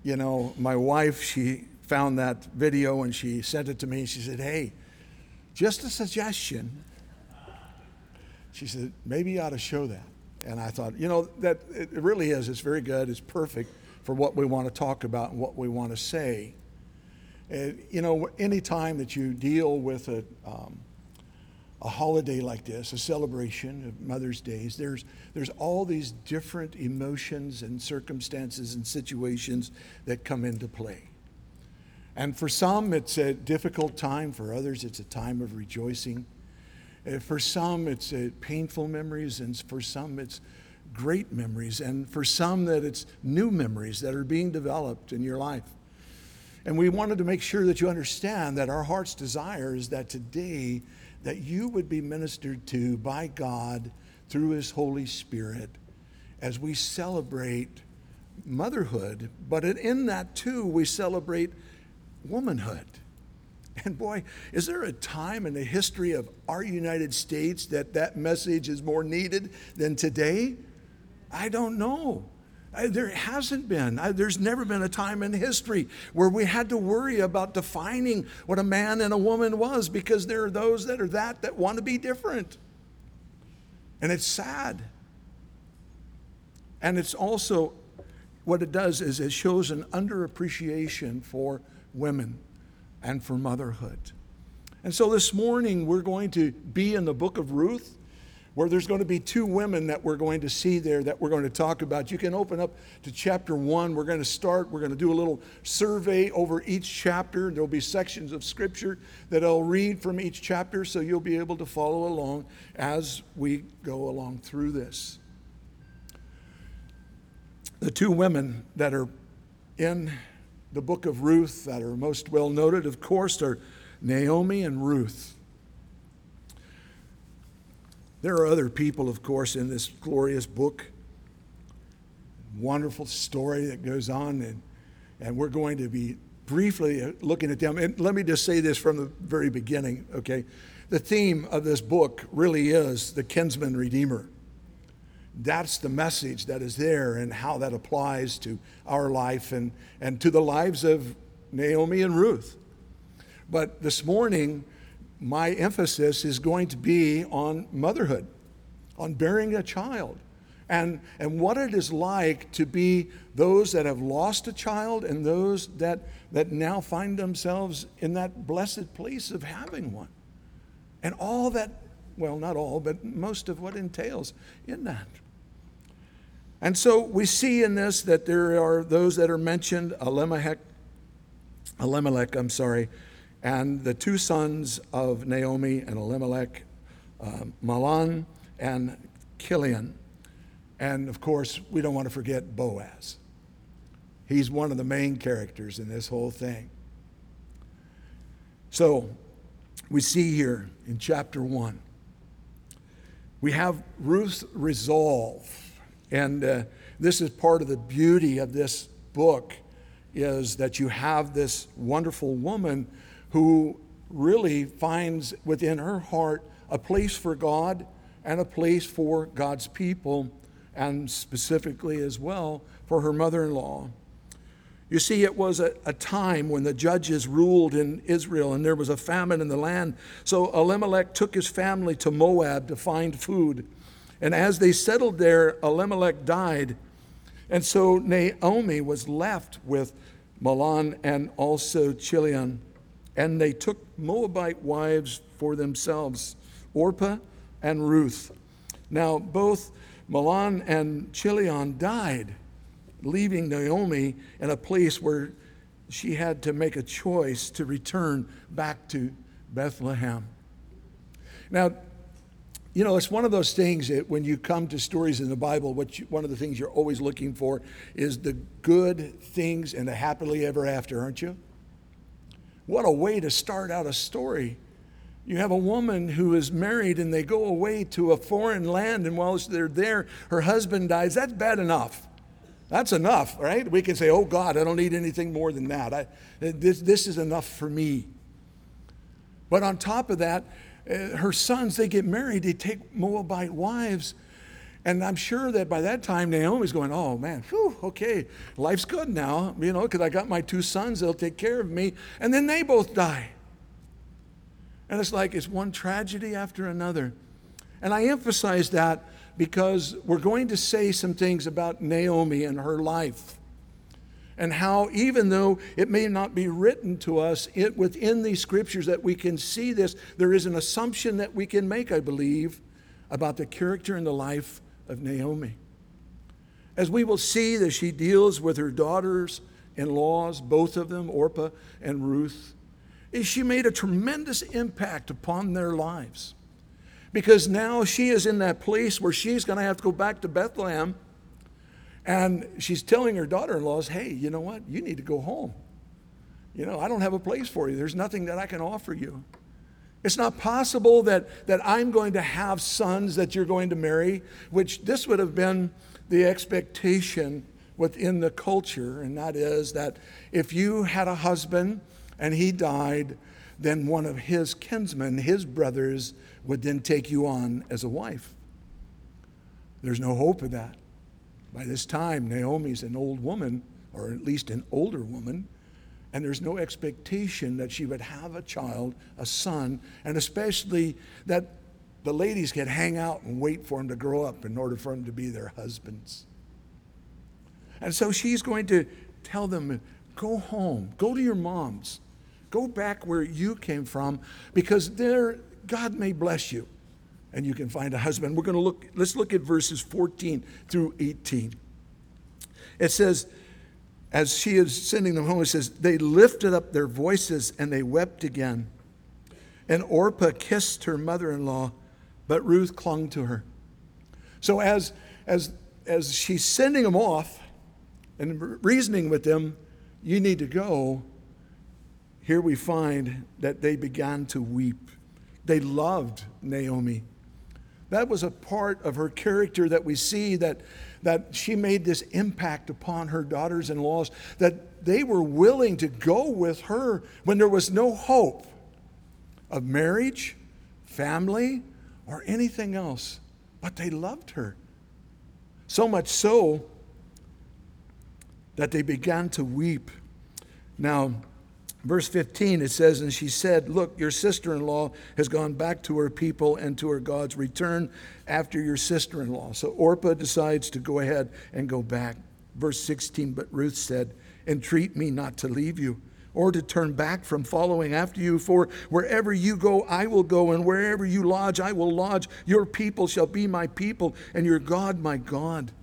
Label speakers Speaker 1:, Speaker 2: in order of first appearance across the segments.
Speaker 1: my wife, she found that video and she sent it to me. She said, hey, just a suggestion. She said, maybe you ought to show that. And I thought, that it really is. It's very good. It's perfect for what we want to talk about and what we want to say. Any time that you deal with a holiday like this, a celebration of Mother's Days, there's all these different emotions and circumstances and situations that come into play. And for some, it's a difficult time. For others, it's a time of rejoicing. For some, it's painful memories, and for some, it's great memories, and for some, that it's new memories that are being developed in your life. And we wanted to make sure that you understand that our heart's desire is that today, that you would be ministered to by God through His Holy Spirit as we celebrate motherhood, but in that too, we celebrate womanhood. And boy, is there a time in the history of our United States that message is more needed than today? I don't know. There hasn't been. There's never been a time in history where we had to worry about defining what a man and a woman was, because there are those that want to be different. And it's sad. And it's also, what it does is it shows an underappreciation for women and for motherhood. And so this morning we're going to be in the book of Ruth, where there's going to be two women that we're going to see there that we're going to talk about. You can open up to chapter 1. We're going to do a little survey over each chapter. There'll be sections of scripture that I'll read from each chapter, so you'll be able to follow along as we go along through this. The two women that are in the book of Ruth that are most well noted, of course, are Naomi and Ruth. There are other people, of course, in this glorious book. Wonderful story that goes on, and we're going to be briefly looking at them. And let me just say this from the very beginning, okay? The theme of this book really is the kinsman redeemer. That's the message that is there and how that applies to our life and to the lives of Naomi and Ruth. But this morning, my emphasis is going to be on motherhood, on bearing a child, and what it is like to be those that have lost a child and those that now find themselves in that blessed place of having one. And all that, well, not all, but most of what entails in that. And so we see in this that there are those that are mentioned, Elimelech, and the two sons of Naomi and Elimelech, Mahlon and Chilion. And of course, we don't want to forget Boaz. He's one of the main characters in this whole thing. So we see here in chapter 1, we have Ruth's resolve. And this is part of the beauty of this book, is that you have this wonderful woman who really finds within her heart a place for God and a place for God's people, and specifically as well for her mother-in-law. You see, it was a time when the judges ruled in Israel and there was a famine in the land. So Elimelech took his family to Moab to find food. And as they settled there, Elimelech died. And so Naomi was left with Mahlon and also Chilion. And they took Moabite wives for themselves, Orpah and Ruth. Now, both Mahlon and Chilion died, leaving Naomi in a place where she had to make a choice to return back to Bethlehem. Now, it's one of those things that when you come to stories in the Bible, one of the things you're always looking for is the good things and the happily ever after, aren't you? What a way to start out a story. You have a woman who is married and they go away to a foreign land, and while they're there, her husband dies. That's bad enough. That's enough, right? We can say, oh God, I don't need anything more than that. This is enough for me. But on top of that, her sons, they get married, they take Moabite wives, And I'm sure that by that time, Naomi's going, oh man, whew, okay, life's good now, because I got my 2 sons, they'll take care of me. And then they both die. And it's like it's one tragedy after another. And I emphasize that because we're going to say some things about Naomi and her life. And how even though it may not be written to us, within these scriptures that we can see this, there is an assumption that we can make, I believe, about the character and the life of Naomi. As we will see that she deals with her daughters-in-laws, both of them, Orpah and Ruth, she made a tremendous impact upon their lives. Because now she is in that place where she's going to have to go back to Bethlehem. And she's telling her daughter-in-laws, hey, you know what? You need to go home. I don't have a place for you. There's nothing that I can offer you. It's not possible that I'm going to have sons that you're going to marry, which this would have been the expectation within the culture, and that is that if you had a husband and he died, then one of his kinsmen, his brothers, would then take you on as a wife. There's no hope of that. By this time, Naomi's an old woman, or at least an older woman, and there's no expectation that she would have a child, a son, and especially that the ladies could hang out and wait for him to grow up in order for him to be their husbands. And so she's going to tell them, go home, go to your moms, go back where you came from, because there God may bless you and you can find a husband. Let's look at verses 14 through 18. It says, as she is sending them home, it says, they lifted up their voices and they wept again. And Orpah kissed her mother-in-law, but Ruth clung to her. So as she's sending them off and reasoning with them, you need to go, here we find that they began to weep. They loved Naomi. That was a part of her character that we see, that she made this impact upon her daughters-in-laws, that they were willing to go with her when there was no hope of marriage, family, or anything else. But they loved her. So much so that they began to weep. Now, verse 15, it says, and she said, look, your sister-in-law has gone back to her people and to her gods. Return after your sister-in-law. So Orpah decides to go ahead and go back. Verse 16, but Ruth said, entreat me not to leave you or to turn back from following after you. For wherever you go, I will go, and wherever you lodge, I will lodge. Your people shall be my people, and your God my God.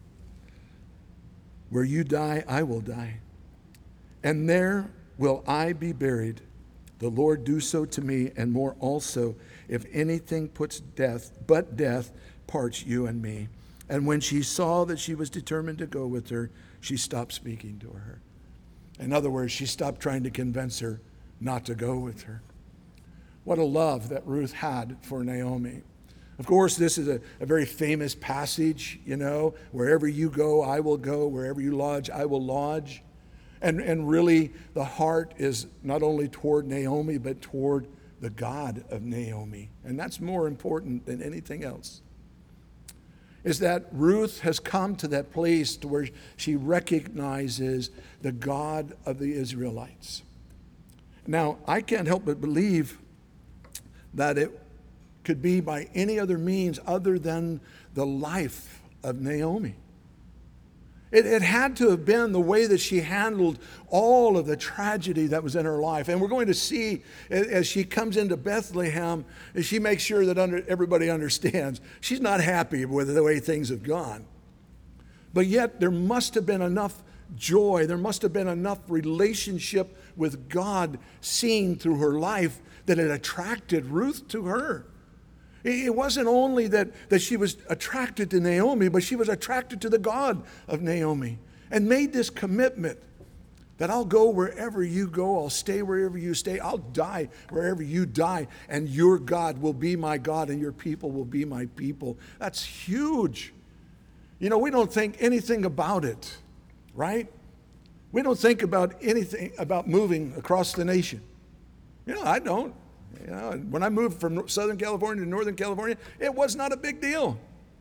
Speaker 1: Where you die, I will die, and there will I be buried. The Lord do so to me, and more also, if anything but death parts you and me. And when she saw that she was determined to go with her, she stopped speaking to her. In other words, she stopped trying to convince her not to go with her. What a love that Ruth had for Naomi. Of course, this is a very famous passage, wherever you go, I will go. Wherever you lodge, I will lodge. And really, the heart is not only toward Naomi, but toward the God of Naomi. And that's more important than anything else. Is that Ruth has come to that place to where she recognizes the God of the Israelites. Now, I can't help but believe that it could be by any other means other than the life of Naomi. It had to have been the way that she handled all of the tragedy that was in her life. And we're going to see as she comes into Bethlehem, as she makes sure that everybody understands, she's not happy with the way things have gone. But yet there must have been enough joy, there must have been enough relationship with God seen through her life that it attracted Ruth to her. It wasn't only that she was attracted to Naomi, but she was attracted to the God of Naomi and made this commitment that I'll go wherever you go, I'll stay wherever you stay, I'll die wherever you die, and your God will be my God and your people will be my people. That's huge. We don't think anything about it, right? We don't think about anything about moving across the nation. I don't. When I moved from Southern California to Northern California, it was not a big deal.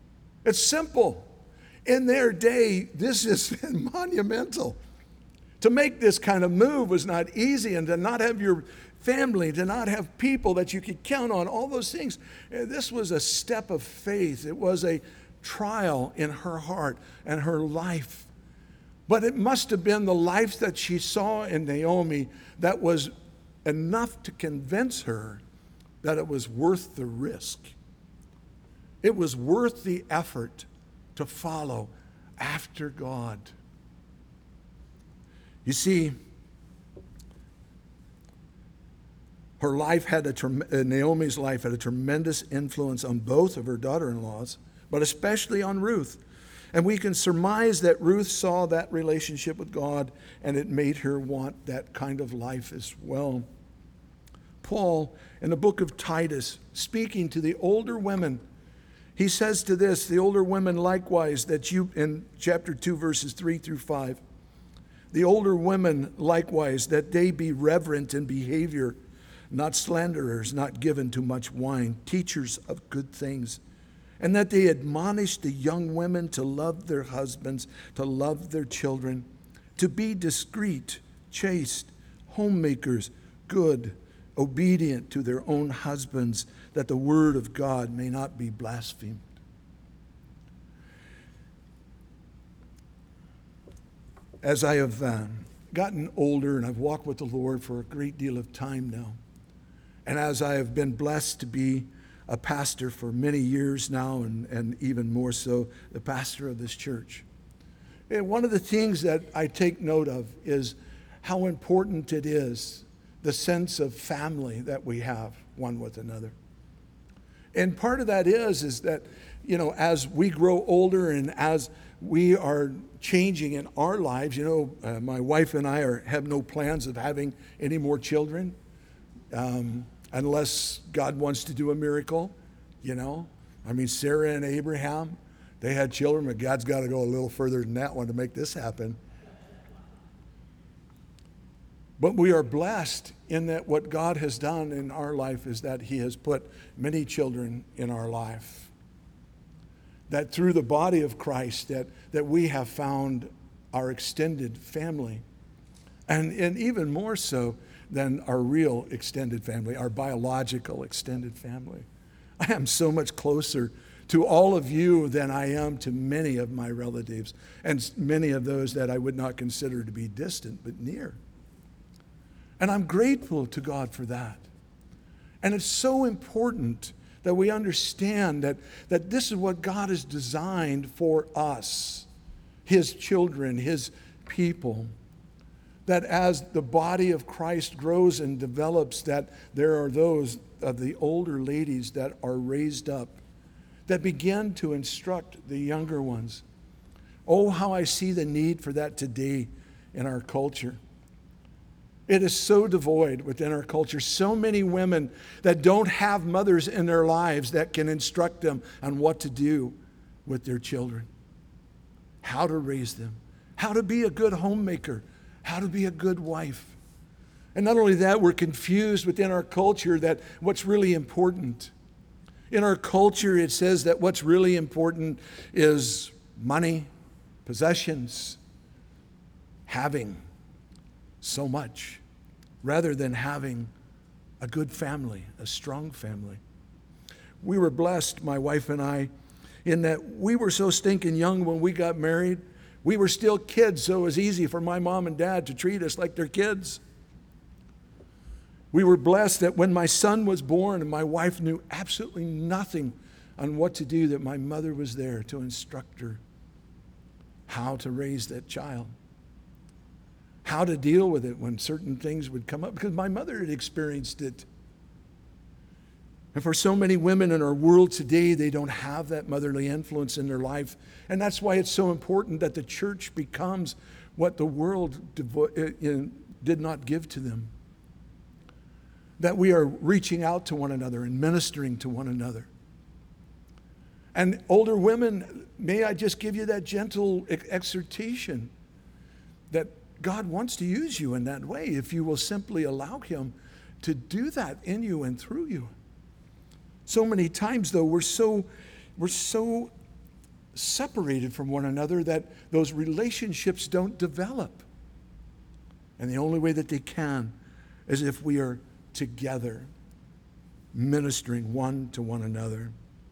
Speaker 1: It's simple. In their day, this is monumental. To make this kind of move was not easy, and to not have your family, to not have people that you could count on, all those things. This was a step of faith. It was a trial in her heart and her life. But it must have been the life that she saw in Naomi that was enough to convince her that it was worth the risk. It was worth the effort to follow after God. You see, her life Naomi's life had a tremendous influence on both of her daughter-in-laws, but especially on Ruth. And we can surmise that Ruth saw that relationship with God, and it made her want that kind of life as well. Paul, in the book of Titus, speaking to the older women, he says to this, the older women likewise, that you, in chapter 2, verses 3 through 5, the older women likewise, that they be reverent in behavior, not slanderers, not given to much wine, teachers of good things, and that they admonish the young women to love their husbands, to love their children, to be discreet, chaste, homemakers, good, obedient to their own husbands, that the word of God may not be blasphemed. As I have gotten older and I've walked with the Lord for a great deal of time now, and as I have been blessed to be a pastor for many years now, and even more so, the pastor of this church, and one of the things that I take note of is how important it is, the sense of family that we have one with another. And part of that is that, as we grow older and as we are changing in our lives, my wife and I have no plans of having any more children, unless God wants to do a miracle, Sarah and Abraham, they had children, but God's got to go a little further than that one to make this happen. But we are blessed in that what God has done in our life is that he has put many children in our life. That through the body of Christ, that we have found our extended family. And even more so than our real extended family, our biological extended family. I am so much closer to all of you than I am to many of my relatives, and many of those that I would not consider to be distant, but near. And I'm grateful to God for that. And it's so important that we understand that this is what God has designed for us, his children, his people. That as the body of Christ grows and develops, that there are those of the older ladies that are raised up, that begin to instruct the younger ones. Oh, how I see the need for that today in our culture. It is so devoid within our culture. So many women that don't have mothers in their lives that can instruct them on what to do with their children, how to raise them, how to be a good homemaker, how to be a good wife. And not only that, we're confused within our culture that what's really important. In our culture, it says that what's really important is money, possessions, having so much, rather than having a good family, a strong family. We were blessed, my wife and I, in that we were so stinking young when we got married. We were still kids, so it was easy for my mom and dad to treat us like their kids. We were blessed that when my son was born and my wife knew absolutely nothing on what to do, that my mother was there to instruct her how to raise that child, how to deal with it when certain things would come up, because my mother had experienced it. And for so many women in our world today, they don't have that motherly influence in their life. And that's why it's so important that the church becomes what the world did not give to them. That we are reaching out to one another and ministering to one another. And older women, may I just give you that gentle exhortation that God wants to use you in that way if you will simply allow him to do that in you and through you. So many times, though, we're so separated from one another, that those relationships don't develop. And the only way that they can is if we are together, ministering one to one another.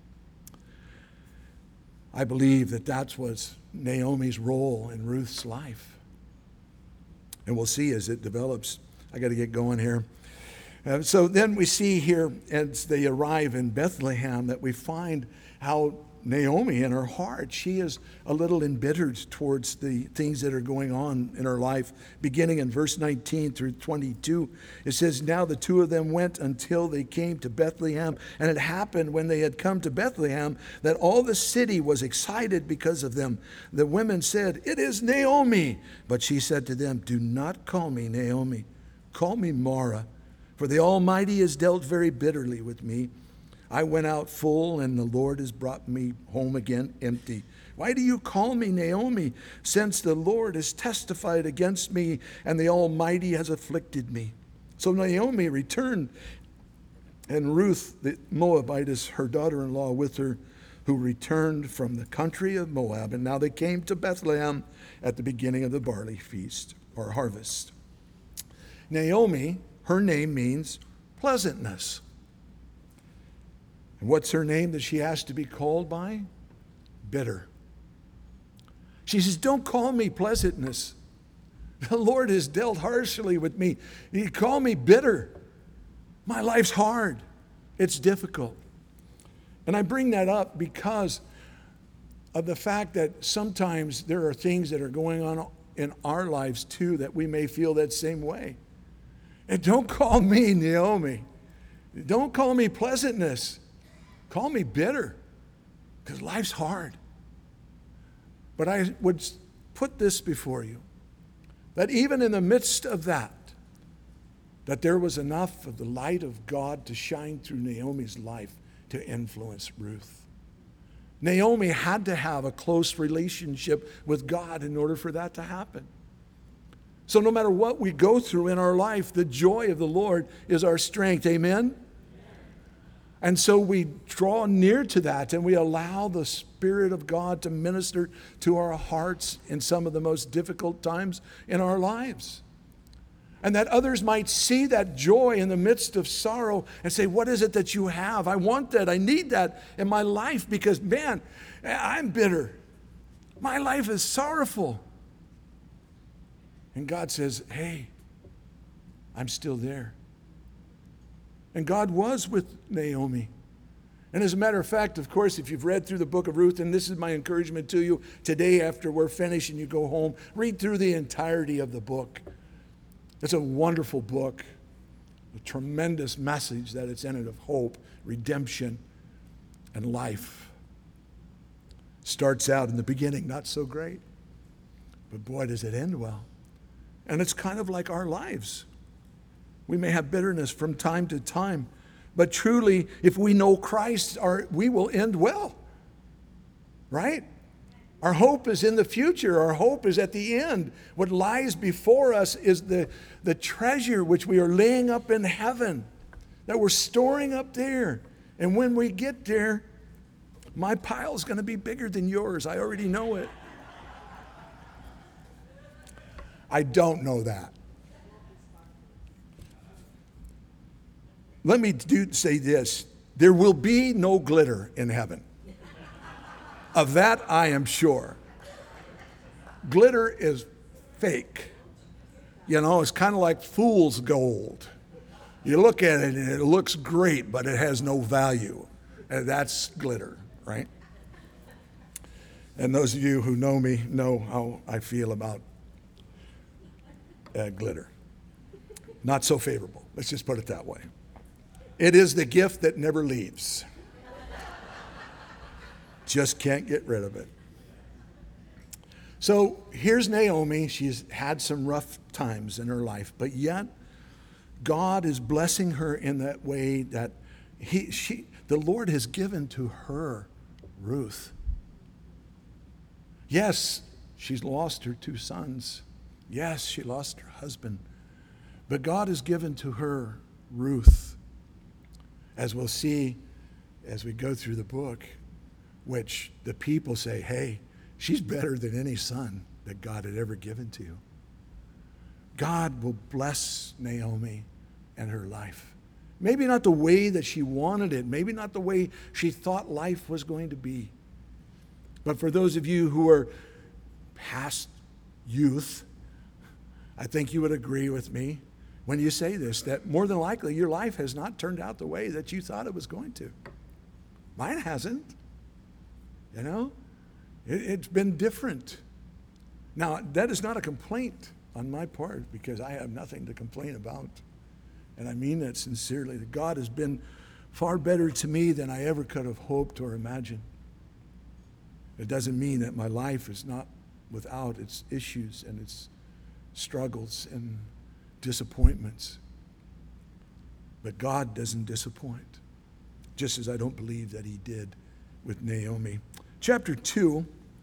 Speaker 1: I believe that that was Naomi's role in Ruth's life. And we'll see as it develops. I got to get going here. So then we see here as they arrive in Bethlehem that we find how Naomi in her heart, she is a little embittered towards the things that are going on in her life. Beginning in verse 19 through 22, it says, "Now the two of them went until they came to Bethlehem. And it happened when they had come to Bethlehem that all the city was excited because of them. The women said, 'It is Naomi.' But she said to them, 'Do not call me Naomi. Call me Mara, for the Almighty has dealt very bitterly with me. I went out full, and the Lord has brought me home again empty. Why do you call me Naomi, since the Lord has testified against me, and the Almighty has afflicted me?' So Naomi returned, and Ruth the Moabitess, her daughter-in-law, with her, who returned from the country of Moab. And now they came to Bethlehem at the beginning of the barley feast, or harvest. Naomi, her name means pleasantness. And what's her name that she has to be called by? Bitter. She says, "Don't call me pleasantness. The Lord has dealt harshly with me. You call me bitter. My life's hard. It's difficult." And I bring that up because of the fact that sometimes there are things that are going on in our lives too that we may feel that same way. And don't call me Naomi. Don't call me pleasantness. Call me bitter, because life's hard. But I would put this before you, that even in the midst of that there was enough of the light of God to shine through Naomi's life to influence Ruth. Naomi had to have a close relationship with God in order for that to happen. So no matter what we go through in our life, the joy of the Lord is our strength. Amen? And so we draw near to that, and we allow the Spirit of God to minister to our hearts in some of the most difficult times in our lives. And that others might see that joy in the midst of sorrow and say, "What is it that you have? I want that. I need that in my life, because, man, I'm bitter. My life is sorrowful." And God says, "Hey, I'm still there." And God was with Naomi. And as a matter of fact, of course, if you've read through the book of Ruth, and this is my encouragement to you today after we're finished and you go home, read through the entirety of the book. It's a wonderful book, a tremendous message that it's in it of hope, redemption, and life. Starts out in the beginning not so great, but boy, does it end well. And it's kind of like our lives. We may have bitterness from time to time, but truly, if we know Christ, we will end well, right? Our hope is in the future. Our hope is at the end. What lies before us is the treasure which we are laying up in heaven, that we're storing up there. And when we get there, my pile's going to be bigger than yours. I already know it. I don't know that. Let me say this. There will be no glitter in heaven. Of that, I am sure. Glitter is fake. You know, it's kind of like fool's gold. You look at it and it looks great, but it has no value. And that's glitter, right? And those of you who know me know how I feel about glitter. Not so favorable. Let's just put it that way. It is the gift that never leaves. Just can't get rid of it. So here's Naomi. She's had some rough times in her life, but yet God is blessing her in that way that the Lord has given to her Ruth. Yes, she's lost her 2 sons. Yes, she lost her husband. But God has given to her Ruth. As we'll see as we go through the book, which the people say, hey, she's better than any son that God had ever given to you. God will bless Naomi and her life. Maybe not the way that she wanted it, maybe not the way she thought life was going to be. But for those of you who are past youth, I think you would agree with me when you say this, that more than likely your life has not turned out the way that you thought it was going to. Mine hasn't. You know, it's been different. Now, that is not a complaint on my part, because I have nothing to complain about. And I mean that sincerely, that God has been far better to me than I ever could have hoped or imagined. It doesn't mean that my life is not without its issues and its struggles and disappointments. But God doesn't disappoint, just as I don't believe that he did with Naomi. Chapter 2,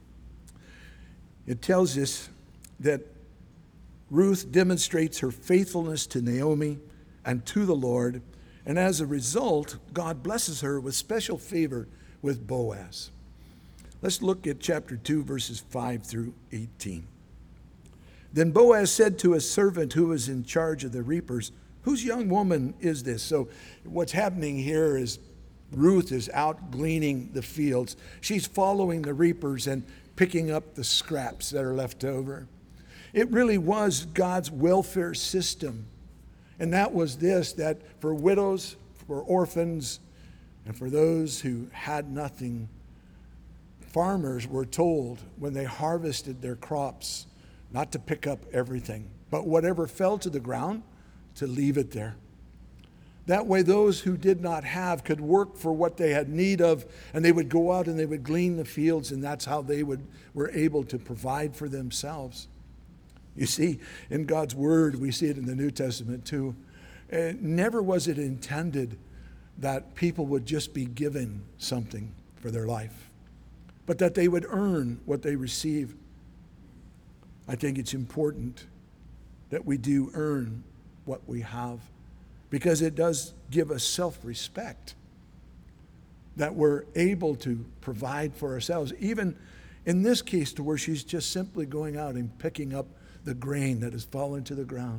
Speaker 1: it tells us that Ruth demonstrates her faithfulness to Naomi and to the Lord, and as a result, God blesses her with special favor with Boaz. Let's look at chapter 2, verses 5 through 18. Then Boaz said to his servant who was in charge of the reapers, "Whose young woman is this?" So what's happening here is Ruth is out gleaning the fields. She's following the reapers and picking up the scraps that are left over. It really was God's welfare system. And that was this, that for widows, for orphans, and for those who had nothing, farmers were told when they harvested their crops not to pick up everything, but whatever fell to the ground, to leave it there. That way those who did not have could work for what they had need of, and they would go out and they would glean the fields, and that's how they were able to provide for themselves. You see, in God's Word, we see it in the New Testament too. Never was it intended that people would just be given something for their life, but that they would earn what they receive. I think it's important that we do earn what we have, because it does give us self-respect, that we're able to provide for ourselves, even in this case to where she's just simply going out and picking up the grain that has fallen to the ground.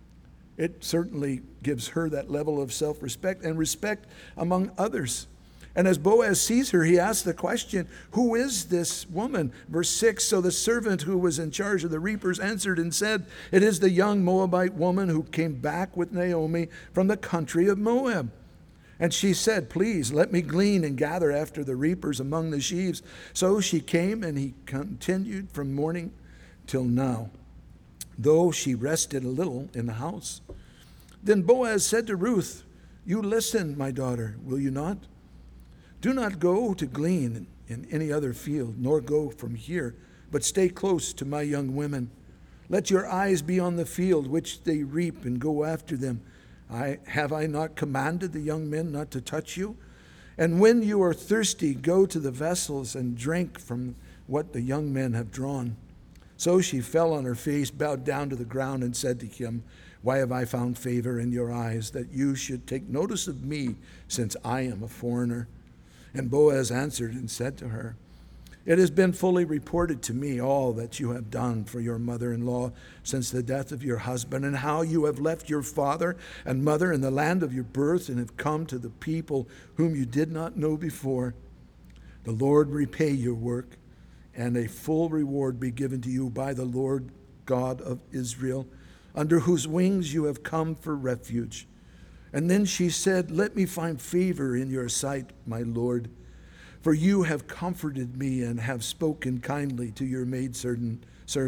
Speaker 1: It certainly gives her that level of self-respect and respect among others. And as Boaz sees her, he asks the question, "Who is this woman?" Verse 6, so the servant who was in charge of the reapers answered and said, "It is the young Moabite woman who came back with Naomi from the country of Moab." And she said, "Please let me glean and gather after the reapers among the sheaves." So she came, and he continued from morning till now, though she rested a little in the house. Then Boaz said to Ruth, "You listen, my daughter, will you not? Do not go to glean in any other field, nor go from here, but stay close to my young women. Let your eyes be on the field which they reap, and go after them. Have I not commanded the young men not to touch you? And when you are thirsty, go to the vessels and drink from what the young men have drawn." So she fell on her face, bowed down to the ground, and said to him, "Why have I found favor in your eyes, that you should take notice of me, since I am a foreigner?" And Boaz answered and said to her, "It has been fully reported to me all that you have done for your mother-in-law since the death of your husband, and how you have left your father and mother in the land of your birth, and have come to the people whom you did not know before. The Lord repay your work, and a full reward be given to you by the Lord God of Israel, under whose wings you have come for refuge." And then she said, "Let me find favor in your sight, my Lord, for you have comforted me and have spoken kindly to your maidservant.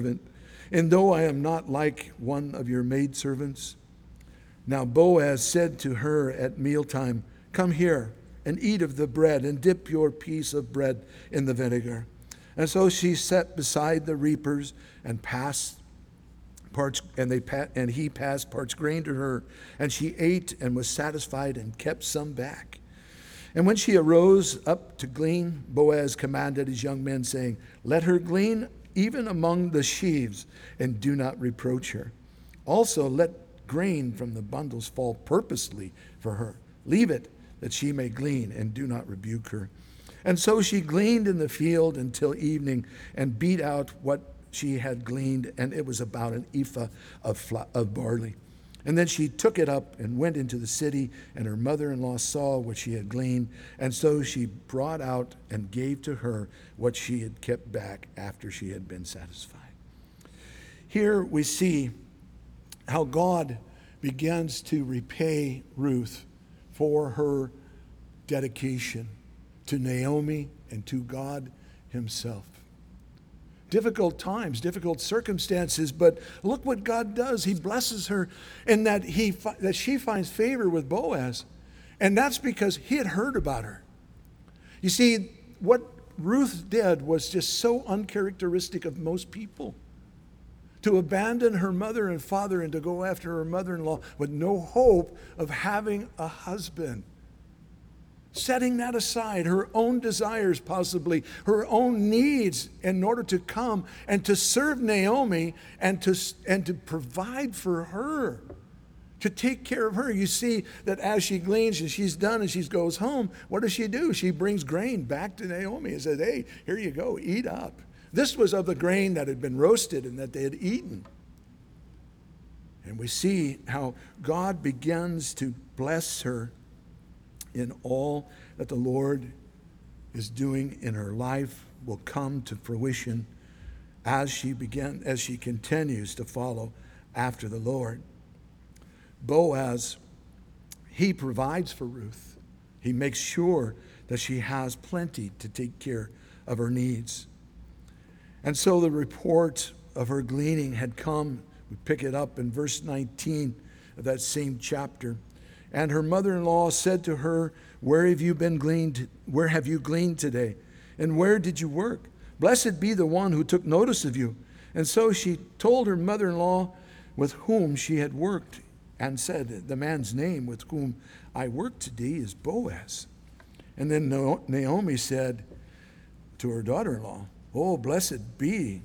Speaker 1: And though I am not like one of your maidservants." Now Boaz said to her at mealtime, "Come here and eat of the bread, and dip your piece of bread in the vinegar." And so she sat beside the reapers and passed parts, and he passed parched grain to her, and she ate and was satisfied and kept some back. And when she arose up to glean, Boaz commanded his young men, saying, "Let her glean even among the sheaves, and do not reproach her. Also let grain from the bundles fall purposely for her. Leave it, that she may glean, and do not rebuke her." And so she gleaned in the field until evening and beat out what she had gleaned, and it was about an ephah of barley. And then she took it up and went into the city, and her mother-in-law saw what she had gleaned, and so she brought out and gave to her what she had kept back after she had been satisfied. Here we see how God begins to repay Ruth for her dedication to Naomi and to God himself. Difficult times, difficult circumstances, but look what God does. He blesses her in that she finds favor with Boaz. And that's because he had heard about her. You see, what Ruth did was just so uncharacteristic of most people. To abandon her mother and father and to go after her mother-in-law with no hope of having a husband. Setting that aside, her own desires possibly, her own needs in order to come and to serve Naomi and to provide for her, to take care of her. You see that as she gleans and she's done and she goes home, what does she do? She brings grain back to Naomi and says, hey, here you go, eat up. This was of the grain that had been roasted and that they had eaten. And we see how God begins to bless her in all that the Lord is doing in her life will come to fruition as she continues to follow after the Lord. Boaz, he provides for Ruth. He makes sure that she has plenty to take care of her needs. And so the report of her gleaning had come. We pick it up in verse 19 of that same chapter. And her mother-in-law said to her, where have you gleaned today? And where did you work? Blessed be the one who took notice of you. And so she told her mother-in-law with whom she had worked and said, the man's name with whom I worked today is Boaz. And then Naomi said to her daughter-in-law, oh, blessed be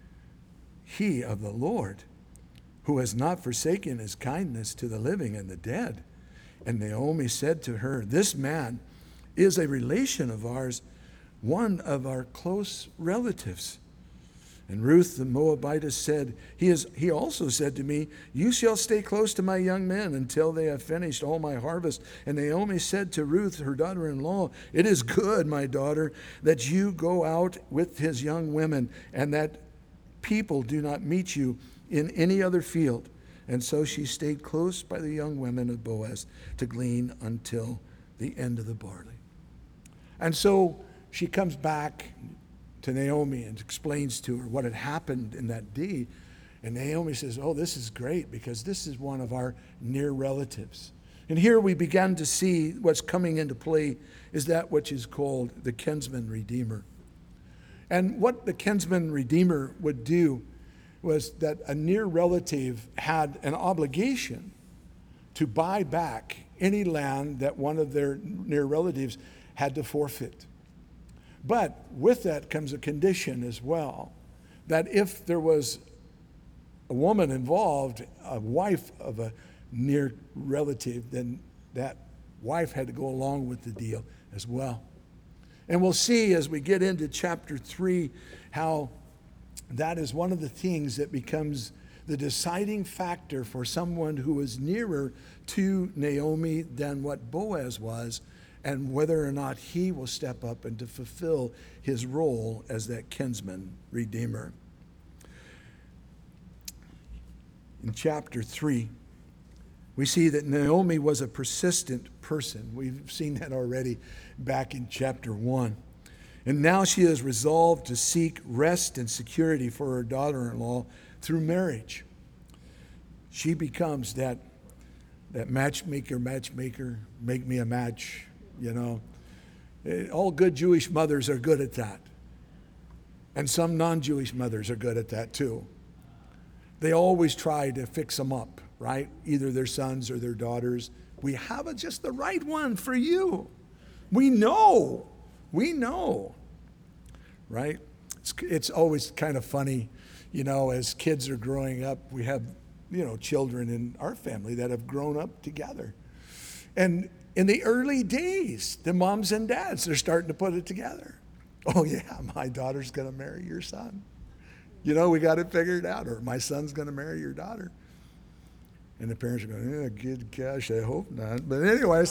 Speaker 1: he of the Lord, who has not forsaken his kindness to the living and the dead. And Naomi said to her, this man is a relation of ours, one of our close relatives. And Ruth the Moabitess said, he also said to me, you shall stay close to my young men until they have finished all my harvest. And Naomi said to Ruth, her daughter-in-law, it is good, my daughter, that you go out with his young women, and that people do not meet you in any other field. And so she stayed close by the young women of Boaz to glean until the end of the barley. And so she comes back to Naomi and explains to her what had happened in that day. And Naomi says, oh, this is great because this is one of our near relatives. And here we began to see what's coming into play is that which is called the kinsman redeemer. And what the kinsman redeemer would do was that a near relative had an obligation to buy back any land that one of their near relatives had to forfeit. But with that comes a condition as well, that if there was a woman involved, a wife of a near relative, then that wife had to go along with the deal as well. And we'll see as we get into chapter 3 how that is one of the things that becomes the deciding factor for someone who is nearer to Naomi than what Boaz was, and whether or not he will step up and to fulfill his role as that kinsman redeemer. In chapter 3, we see that Naomi was a persistent person. We've seen that already back in chapter 1. And now she is resolved to seek rest and security for her daughter-in-law through marriage. She becomes that matchmaker, make me a match, you know. All good Jewish mothers are good at that. And some non-Jewish mothers are good at that too. They always try to fix them up, right? Either their sons or their daughters. We have just the right one for you. We know, right? It's always kind of funny, you know, as kids are growing up, we have, you know, children in our family that have grown up together. And in the early days, the moms and dads, they're starting to put it together. Oh yeah, my daughter's going to marry your son. You know, we got it figured out. Or my son's going to marry your daughter. And the parents are going, yeah, good gosh, I hope not. But anyways,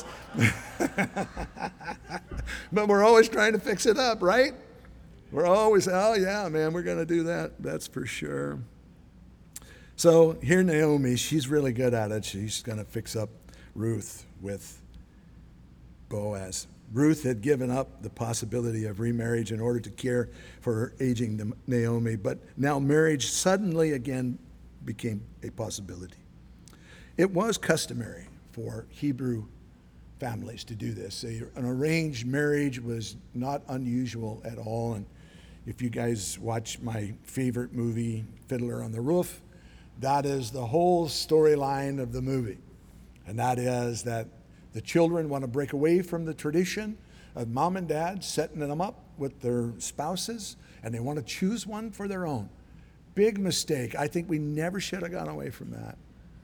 Speaker 1: but we're always trying to fix it up, right? We're always, oh yeah, man, we're going to do that. That's for sure. So here Naomi, she's really good at it. She's going to fix up Ruth with Boaz. Ruth had given up the possibility of remarriage in order to care for her aging Naomi, but now marriage suddenly again became a possibility. It was customary for Hebrew families to do this. An arranged marriage was not unusual at all. And if you guys watch my favorite movie, Fiddler on the Roof, that is the whole storyline of the movie. And that is that the children want to break away from the tradition of mom and dad setting them up with their spouses, and they want to choose one for their own. Big mistake. I think we never should have gone away from that.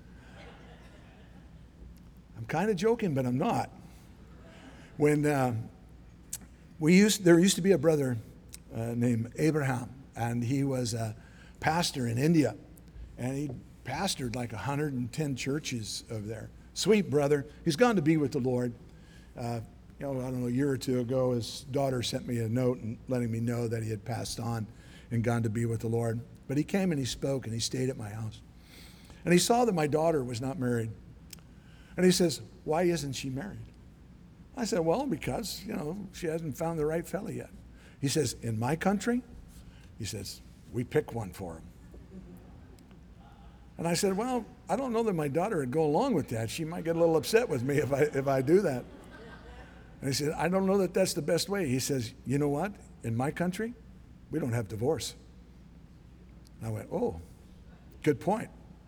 Speaker 1: I'm kind of joking, but I'm not. When there used to be a brother named Abraham, and he was a pastor in India, and he pastored like 110 churches over there. Sweet brother. He's gone to be with the Lord. I don't know, a year or two ago, his daughter sent me a note and letting me know that he had passed on and gone to be with the Lord. But he came and he spoke and he stayed at my house. And he saw that my daughter was not married. And he says, why isn't she married? I said, well, because, she hasn't found the right fella yet. He says, in my country, he says, we pick one for him. And I said, well, I don't know that my daughter would go along with that. She might get a little upset with me if I do that. And he said, I don't know that that's the best way. He says, you know what? In my country, we don't have divorce. And I went, oh, good point.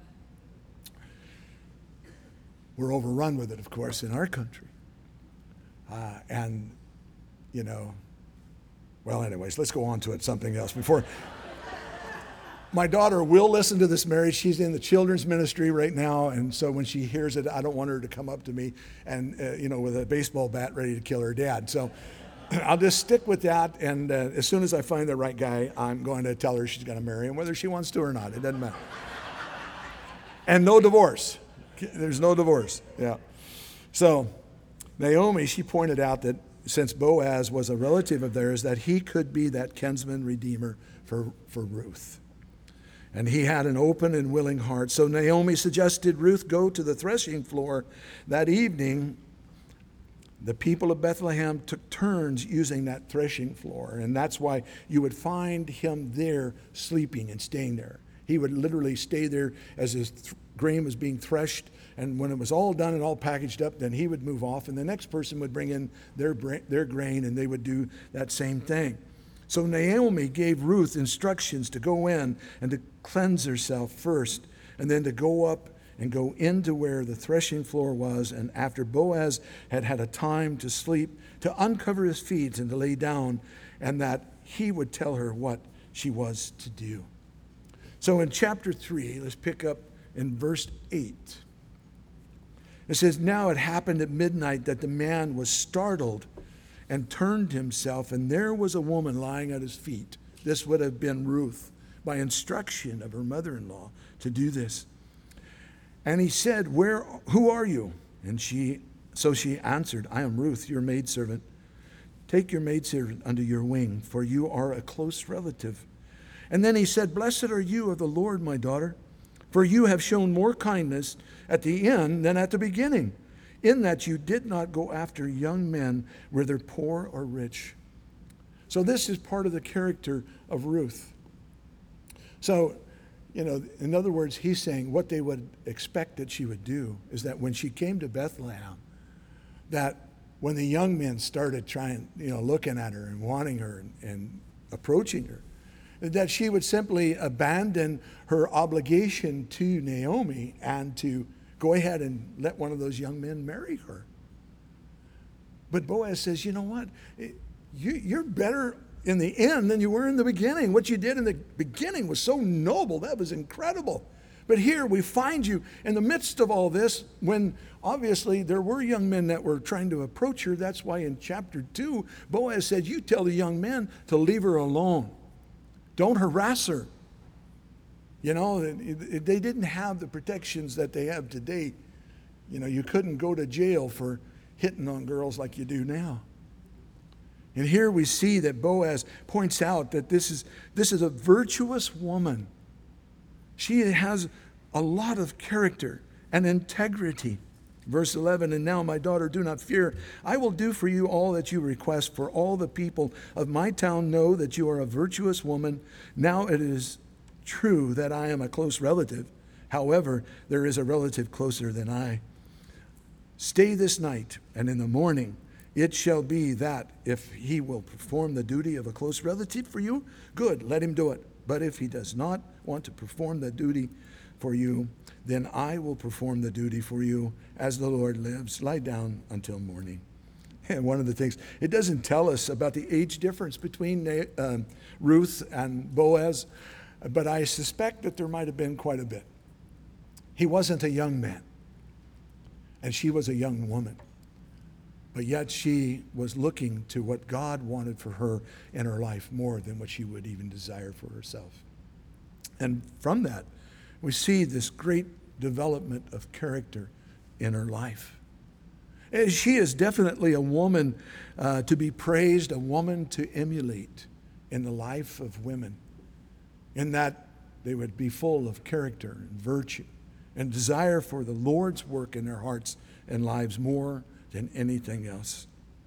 Speaker 1: We're overrun with it, of course, in our country. Well, anyways, let's go on to something else. My daughter will listen to this marriage. She's in the children's ministry right now, and so when she hears it, I don't want her to come up to me and, with a baseball bat ready to kill her dad. So I'll just stick with that, and as soon as I find the right guy, I'm going to tell her she's going to marry him, whether she wants to or not. It doesn't matter. And no divorce. There's no divorce. Yeah. So Naomi, she pointed out that since Boaz was a relative of theirs, that he could be that kinsman redeemer for Ruth. And he had an open and willing heart. So Naomi suggested Ruth go to the threshing floor that evening. The people of Bethlehem took turns using that threshing floor. And that's why you would find him there sleeping and staying there. He would literally stay there as his grain was being threshed. And when it was all done and all packaged up, then he would move off. And the next person would bring in their grain, and they would do that same thing. So Naomi gave Ruth instructions to go in and to cleanse herself first, and then to go up and go into where the threshing floor was. And after Boaz had had a time to sleep, to uncover his feet and to lay down, and that he would tell her what she was to do. So in chapter 3, let's pick up in verse 8. It says, now it happened at midnight that the man was startled and turned himself, and there was a woman lying at his feet. This would have been Ruth, by instruction of her mother-in-law to do this. And he said, who are you? And she answered, I am Ruth, your maidservant. Take your maidservant under your wing, for you are a close relative. And then he said, blessed are you of the Lord, my daughter, for you have shown more kindness at the end than at the beginning, in that you did not go after young men, whether poor or rich. So this is part of the character of Ruth. So, in other words, he's saying what they would expect that she would do is that when she came to Bethlehem, that when the young men started trying, looking at her and wanting her and approaching her, that she would simply abandon her obligation to Naomi and to go ahead and let one of those young men marry her. But Boaz says, you know what? You're better in the end than you were in the beginning. What you did in the beginning was so noble. That was incredible. But here we find you in the midst of all this, when obviously there were young men that were trying to approach her. That's why in chapter 2, Boaz said, you tell the young men to leave her alone. Don't harass her. You know, they didn't have the protections that they have today. You know, you couldn't go to jail for hitting on girls like you do now. And here we see that Boaz points out that this is a virtuous woman. She has a lot of character and integrity. Verse 11, and now, my daughter, do not fear. I will do for you all that you request, for all the people of my town know that you are a virtuous woman. Now it is true that I am a close relative. However, there is a relative closer than I. Stay this night, and in the morning it shall be that if he will perform the duty of a close relative for you, good, let him do it. But if he does not want to perform the duty for you, then I will perform the duty for you as the Lord lives. Lie down until morning. And one of the things, it doesn't tell us about the age difference between Ruth and Boaz, but I suspect that there might have been quite a bit. He wasn't a young man, and she was a young woman. But yet she was looking to what God wanted for her in her life more than what she would even desire for herself. And from that, we see this great development of character in her life. And she is definitely a woman to be praised, a woman to emulate in the life of women, in that they would be full of character and virtue and desire for the Lord's work in their hearts and lives more than anything else.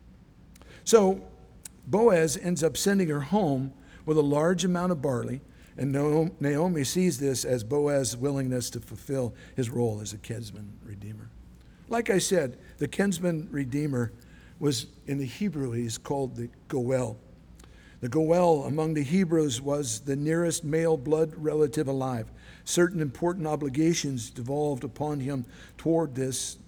Speaker 1: So Boaz ends up sending her home with a large amount of barley, and Naomi sees this as Boaz's willingness to fulfill his role as a kinsman redeemer. Like I said, the kinsman redeemer was, in the Hebrew, he's called the Goel. The Goel among the Hebrews was the nearest male blood relative alive. Certain important obligations devolved upon him toward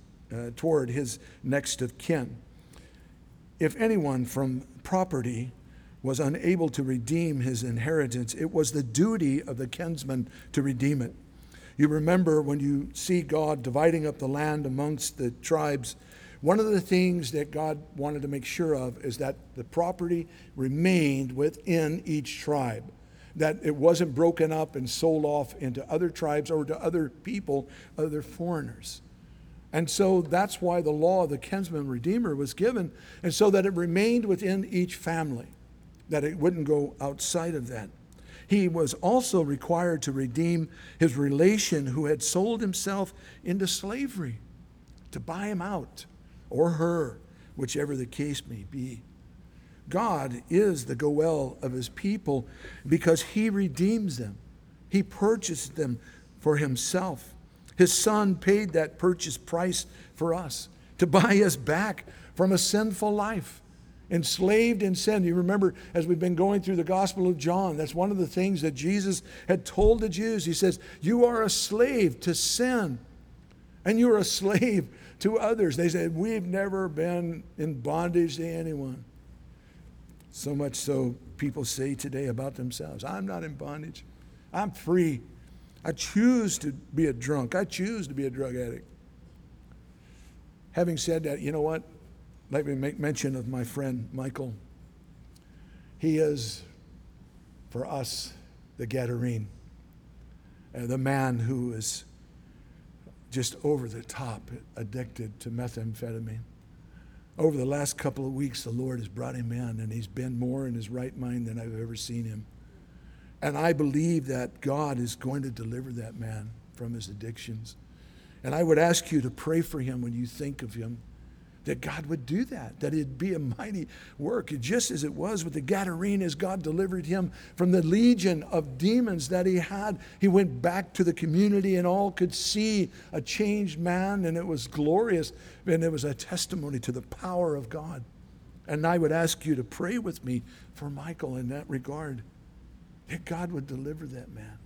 Speaker 1: his next of kin. If anyone from property was unable to redeem his inheritance, it was the duty of the kinsman to redeem it. You remember when you see God dividing up the land amongst the tribes, one of the things that God wanted to make sure of is that the property remained within each tribe, that it wasn't broken up and sold off into other tribes or to other people, other foreigners. And so that's why the law of the kinsman redeemer was given, and so that it remained within each family, that it wouldn't go outside of that. He was also required to redeem his relation who had sold himself into slavery, to buy him out, or her, whichever the case may be. God is the Goel of his people because he redeems them. He purchased them for himself. His son paid that purchase price for us to buy us back from a sinful life, enslaved in sin. You remember, as we've been going through the Gospel of John, that's one of the things that Jesus had told the Jews. He says, you are a slave to sin, and you are a slave to others. They said, we've never been in bondage to anyone. So much so people say today about themselves, I'm not in bondage. I'm free. I choose to be a drunk. I choose to be a drug addict. Having said that, you know what? Let me make mention of my friend Michael. He is, for us, the Gadarene, the man who is just over the top addicted to methamphetamine. Over the last couple of weeks, the Lord has brought him in, and he's been more in his right mind than I've ever seen him. And I believe that God is going to deliver that man from his addictions. And I would ask you to pray for him when you think of him, that God would do that, that it'd be a mighty work. Just as it was with the Gadarene, as God delivered him from the legion of demons that he had, he went back to the community and all could see a changed man, and it was glorious, and it was a testimony to the power of God. And I would ask you to pray with me for Michael in that regard, that God would deliver that man.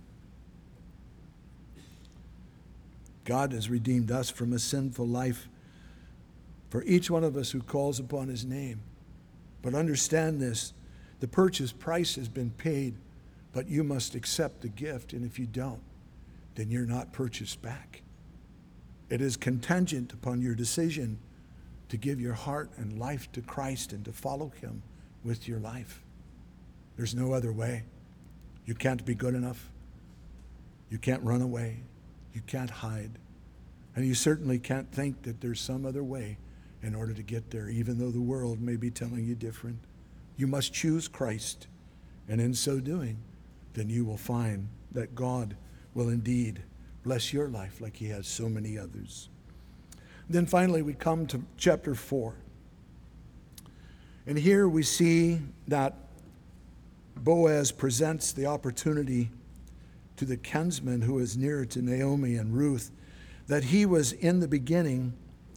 Speaker 1: God has redeemed us from a sinful life for each one of us who calls upon his name. But understand this, the purchase price has been paid, but you must accept the gift, and if you don't, then you're not purchased back. It is contingent upon your decision to give your heart and life to Christ and to follow him with your life. There's no other way. You can't be good enough. You can't run away. You can't hide. And you certainly can't think that there's some other way in order to get there, even though the world may be telling you different. You must choose Christ. And in so doing, then you will find that God will indeed bless your life like he has so many others. Then finally, we come to chapter 4. And here we see that Boaz presents the opportunity to the kinsman who is near to Naomi and Ruth, that he was in the beginning,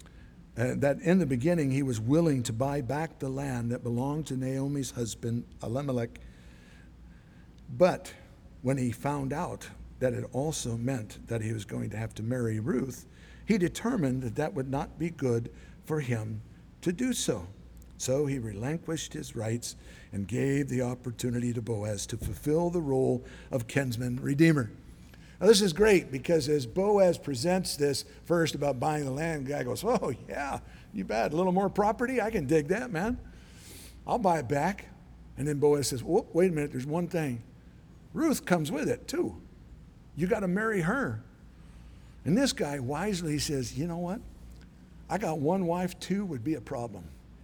Speaker 1: he was willing to buy back the land that belonged to Naomi's husband, Elimelech. But when he found out that it also meant that he was going to have to marry Ruth, he determined that that would not be good for him to do so. So he relinquished his rights and gave the opportunity to Boaz to fulfill the role of kinsman redeemer. Now this is great because as Boaz presents this first about buying the land, the guy goes, oh yeah, you bet, a little more property? I can dig that, man. I'll buy it back. And then Boaz says, whoop, wait a minute, there's one thing. Ruth comes with it too. You got to marry her. And this guy wisely says, you know what? I got one wife, two would be a problem.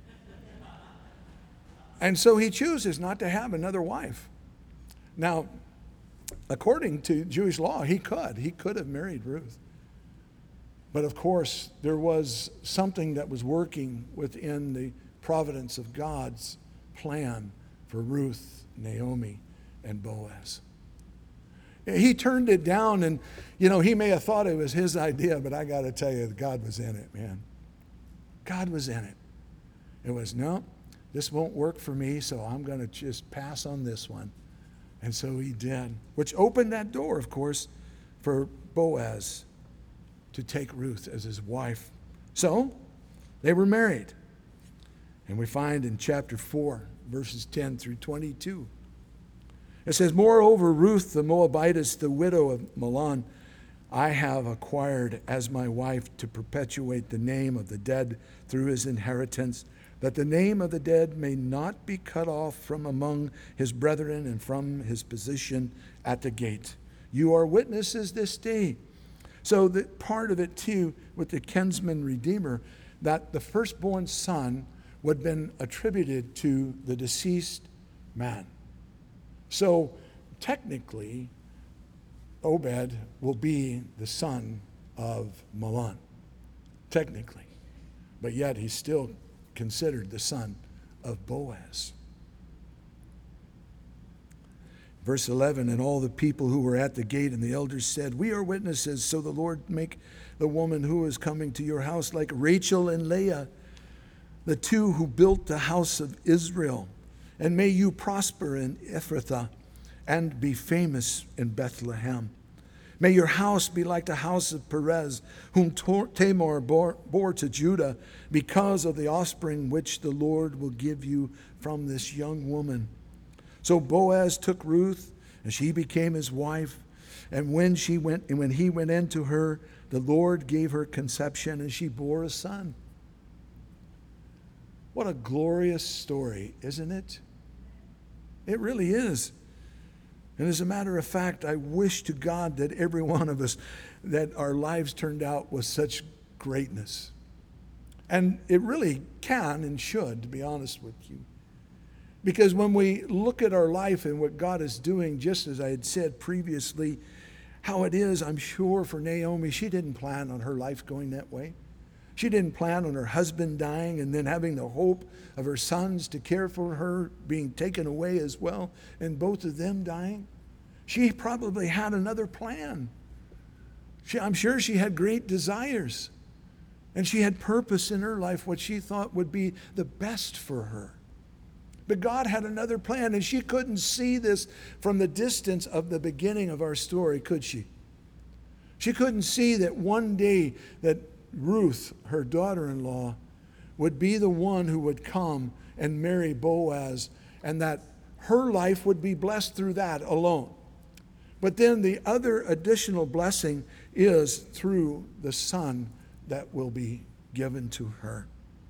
Speaker 1: And so he chooses not to have another wife. Now, according to Jewish law, he could have married Ruth. But of course, there was something that was working within the providence of God's plan for Ruth, Naomi, and Boaz. He turned it down, and he may have thought it was his idea, but I got to tell you, God was in it, man. God was in it. It was, no, this won't work for me, so I'm going to just pass on this one. And so he did, which opened that door, of course, for Boaz to take Ruth as his wife. So they were married. And we find in chapter 4, verses 10 through 22, it says, moreover, Ruth the Moabitess, the widow of Mahlon, I have acquired as my wife to perpetuate the name of the dead through his inheritance, that the name of the dead may not be cut off from among his brethren and from his position at the gate. You are witnesses this day. So that part of it too, with the kinsman redeemer, that the firstborn son would have been attributed to the deceased man. So technically, Obed will be the son of Mahlon, technically. But yet he's still considered the son of Boaz. Verse 11, and all the people who were at the gate and the elders said, we are witnesses, so the Lord make the woman who is coming to your house like Rachel and Leah, the two who built the house of Israel. And may you prosper in Ephrathah and be famous in Bethlehem. May your house be like the house of Perez, whom Tamar bore to Judah, because of the offspring which the Lord will give you from this young woman. So Boaz took Ruth, and she became his wife. And when he went into her, the Lord gave her conception, and she bore a son. What a glorious story, isn't it? It really is. And as a matter of fact, I wish to God that every one of us, that our lives turned out with such greatness. And it really can and should, to be honest with you. Because when we look at our life and what God is doing, just as I had said previously, how it is, I'm sure, for Naomi, she didn't plan on her life going that way. She didn't plan on her husband dying and then having the hope of her sons to care for her being taken away as well, and both of them dying. She probably had another plan. I'm sure she had great desires, and she had purpose in her life, what she thought would be the best for her. But God had another plan, and she couldn't see this from the distance of the beginning of our story, could she? She couldn't see that one day that Ruth, her daughter-in-law, would be the one who would come and marry Boaz, and that her life would be blessed through that alone. But then the other additional blessing is through the son that will be given to her.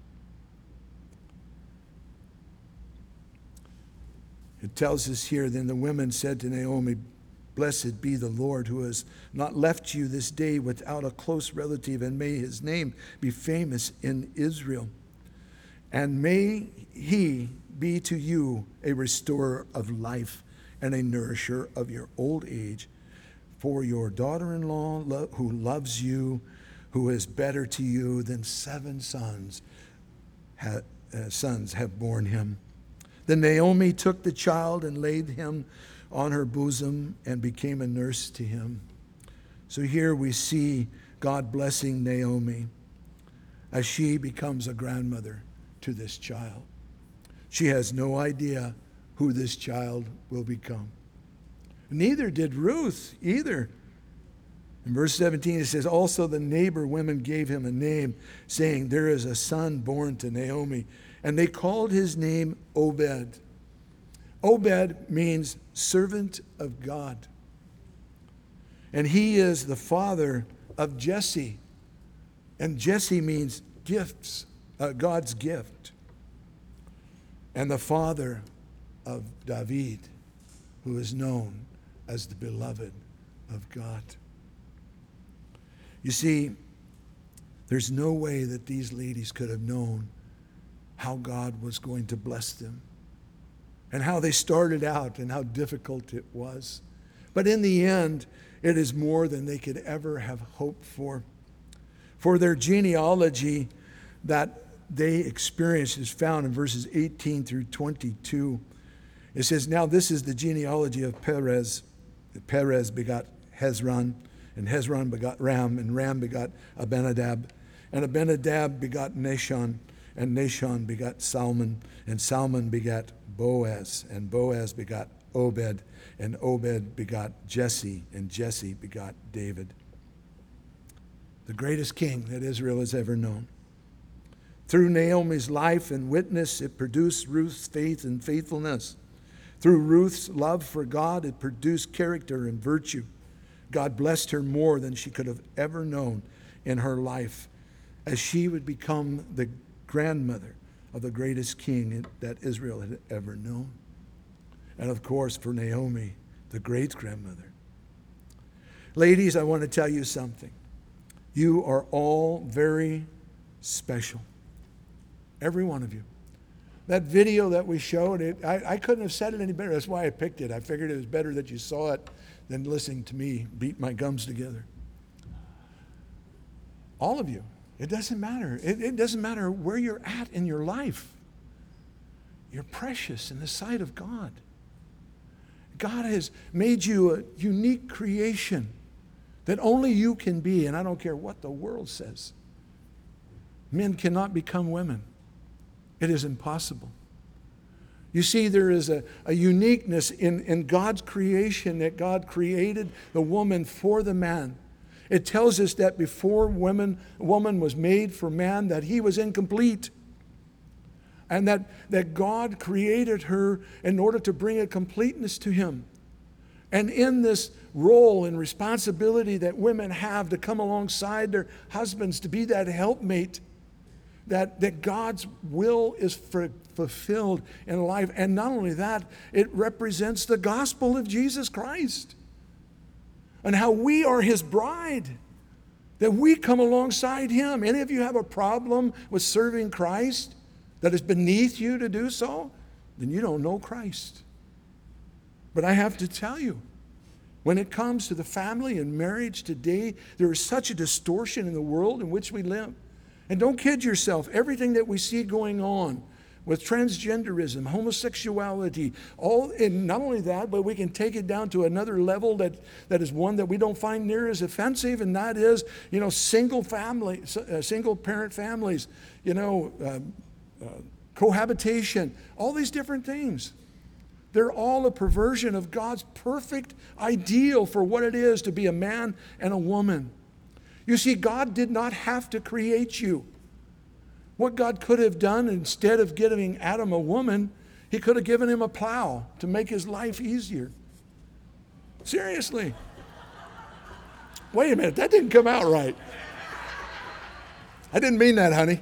Speaker 1: It tells us here, then the women said to Naomi, "Blessed be the Lord who has not left you this day without a close relative, and may his name be famous in Israel. And may he be to you a restorer of life and a nourisher of your old age. For your daughter-in-law who loves you, who is better to you than 7 sons have borne him." Then Naomi took the child and laid him on her bosom and became a nurse to him. So here we see God blessing Naomi as she becomes a grandmother to this child. She has no idea who this child will become. Neither did Ruth either. In verse 17 it says, "Also the neighbor women gave him a name, saying, 'There is a son born to Naomi.' And they called his name Obed." Obed means servant of God. And he is the father of Jesse. And Jesse means gifts, God's gift. And the father of David, who is known as the beloved of God. You see, there's no way that these ladies could have known how God was going to bless them and how they started out and how difficult it was. But in the end, it is more than they could ever have hoped for. For their genealogy that they experienced is found in verses 18 through 22. It says, "Now this is the genealogy of Perez. Perez begot Hezron, and Hezron begot Ram, and Ram begot Abinadab, and Abinadab begot Nahshon, and Nahshon begot Salmon, and Salmon begot Boaz, and Boaz begot Obed, and Obed begot Jesse, and Jesse begot David." The greatest king that Israel has ever known. Through Naomi's life and witness, it produced Ruth's faith and faithfulness. Through Ruth's love for God, it produced character and virtue. God blessed her more than she could have ever known in her life, as she would become the grandmother of the greatest king that Israel had ever known. And of course, for Naomi, the great-grandmother. Ladies, I want to tell you something. You are all very special. Every one of you. That video that we showed, I couldn't have said it any better. That's why I picked it. I figured it was better that you saw it than listening to me beat my gums together. All of you. It doesn't matter. It doesn't matter where you're at in your life. You're precious in the sight of God. God has made you a unique creation that only you can be, and I don't care what the world says. Men cannot become women. It is impossible. You see, there is a uniqueness in God's creation, that God created the woman for the man. It tells us that before woman was made for man, that he was incomplete. And that God created her in order to bring a completeness to him. And in this role and responsibility that women have to come alongside their husbands, to be that helpmate, that God's will is fulfilled in life. And not only that, it represents the gospel of Jesus Christ and how we are his bride, that we come alongside him. Any of you have a problem with serving Christ that is beneath you to do so? Then you don't know Christ. But I have to tell you, when it comes to the family and marriage today, there is such a distortion in the world in which we live. And don't kid yourself, everything that we see going on with transgenderism, homosexuality, and not only that, but we can take it down to another level that is one that we don't find near as offensive, and that is, single parent families, cohabitation, all these different things. They're all a perversion of God's perfect ideal for what it is to be a man and a woman. You see, God did not have to create you. What God could have done, instead of giving Adam a woman, he could have given him a plow to make his life easier. Seriously. Wait a minute, that didn't come out right. I didn't mean that, honey.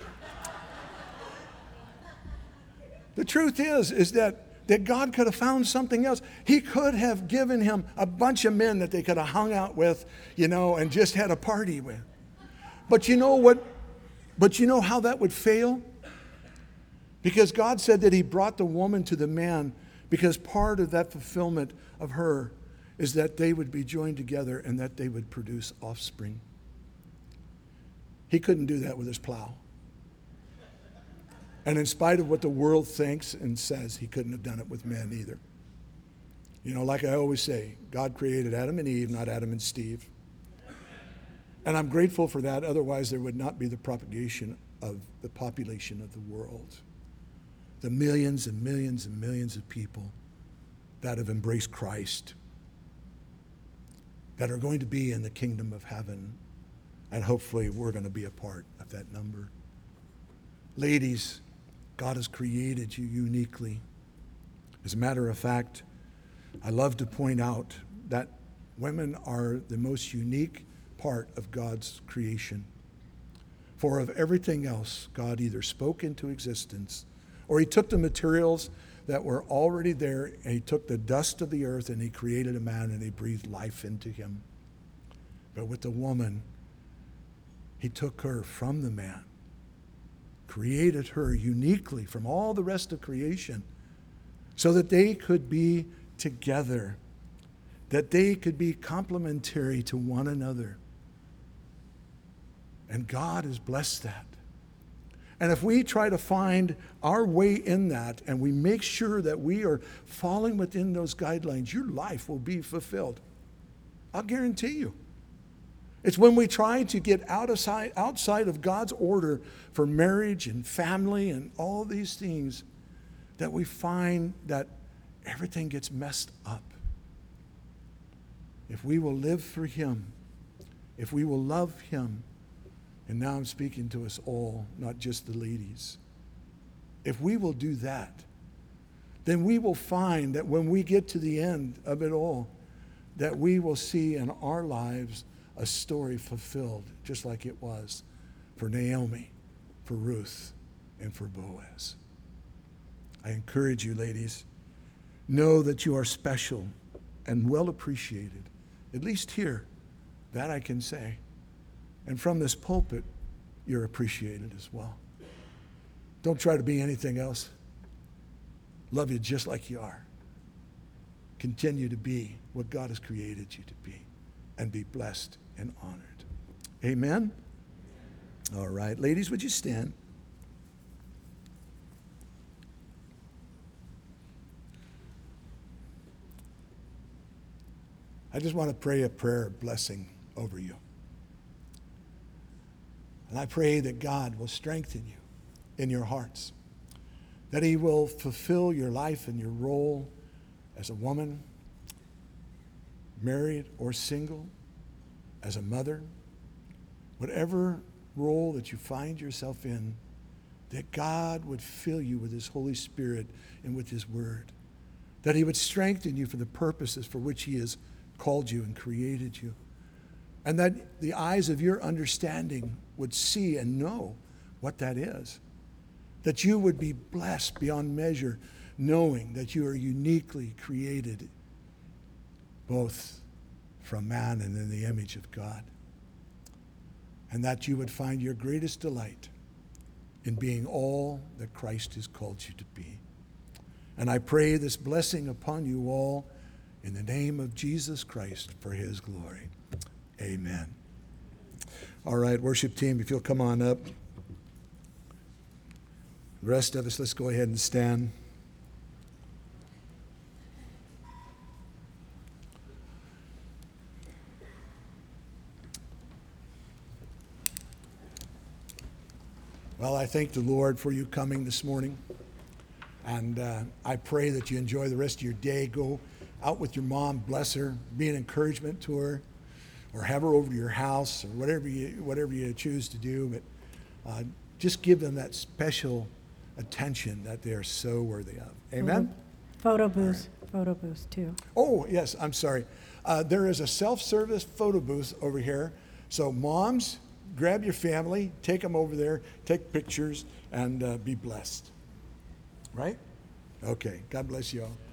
Speaker 1: The truth is that God could have found something else. He could have given him a bunch of men that they could have hung out with, and just had a party with. But you know what? But you know how that would fail? Because God said that he brought the woman to the man because part of that fulfillment of her is that they would be joined together and that they would produce offspring. He couldn't do that with his plow. And in spite of what the world thinks and says, he couldn't have done it with men either. Like I always say, God created Adam and Eve, not Adam and Steve. And I'm grateful for that. Otherwise, there would not be the propagation of the population of the world. The millions and millions and millions of people that have embraced Christ, that are going to be in the kingdom of heaven. And hopefully we're going to be a part of that number. Ladies, God has created you uniquely. As a matter of fact, I love to point out that women are the most unique part of God's creation. For of everything else, God either spoke into existence or he took the materials that were already there and he took the dust of the earth and he created a man and he breathed life into him. But with the woman, he took her from the man, created her uniquely from all the rest of creation so that they could be together, that they could be complementary to one another. And God has blessed that. And if we try to find our way in that and we make sure that we are falling within those guidelines, your life will be fulfilled. I'll guarantee you. It's when we try to get outside of God's order for marriage and family and all these things that we find that everything gets messed up. If we will live for him, if we will love him, and now I'm speaking to us all, not just the ladies. If we will do that, then we will find that when we get to the end of it all, that we will see in our lives a story fulfilled, just like it was for Naomi, for Ruth, and for Boaz. I encourage you, ladies, know that you are special and well appreciated, at least here, that I can say. And from this pulpit, you're appreciated as well. Don't try to be anything else. Love you just like you are. Continue to be what God has created you to be and be blessed and honored. Amen? All right. Ladies, would you stand? I just want to pray a prayer of blessing over you. And I pray that God will strengthen you in your hearts, that he will fulfill your life and your role as a woman, married or single, as a mother, whatever role that you find yourself in, that God would fill you with his Holy Spirit and with his word, that he would strengthen you for the purposes for which he has called you and created you, and that the eyes of your understanding would see and know what that is, that you would be blessed beyond measure, knowing that you are uniquely created both from man and in the image of God, and that you would find your greatest delight in being all that Christ has called you to be. And I pray this blessing upon you all in the name of Jesus Christ for his glory. Amen. All right, worship team, if you'll come on up. The rest of us, let's go ahead and stand. Well, I thank the Lord for you coming this morning. And I pray that you enjoy the rest of your day. Go out with your mom, bless her, be an encouragement to her, or have her over to your house, or whatever you choose to do. But just give them that special attention that they are so worthy of. Amen?
Speaker 2: Photo booth, photo booth too.
Speaker 1: Oh, yes, I'm sorry. There is a self-service photo booth over here. So moms, grab your family, take them over there, take pictures, and be blessed. Right? Okay. God bless you all.